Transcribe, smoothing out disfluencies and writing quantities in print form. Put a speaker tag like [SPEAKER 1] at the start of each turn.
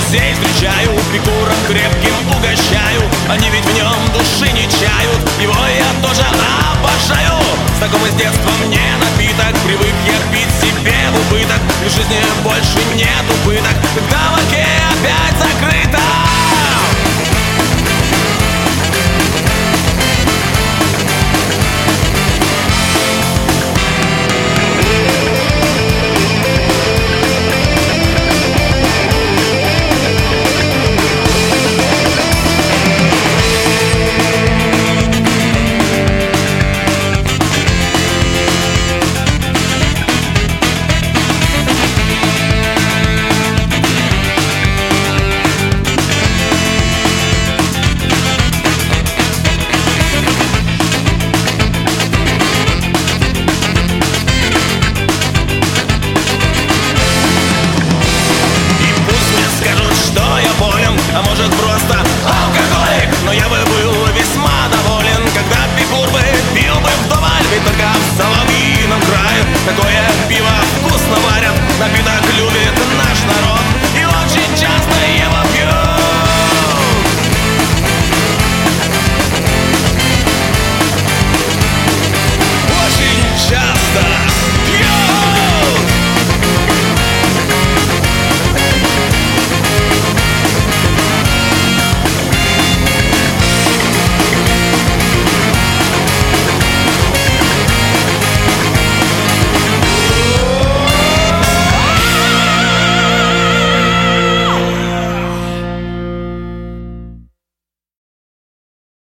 [SPEAKER 1] друзей встречаю, прикуром крепким угощаю. Они ведь в нем души не чают, его я тоже обожаю. Знакомый с детства мне напиток, привык я пить себе в убыток. В жизни больше нет убыток, когда в оке опять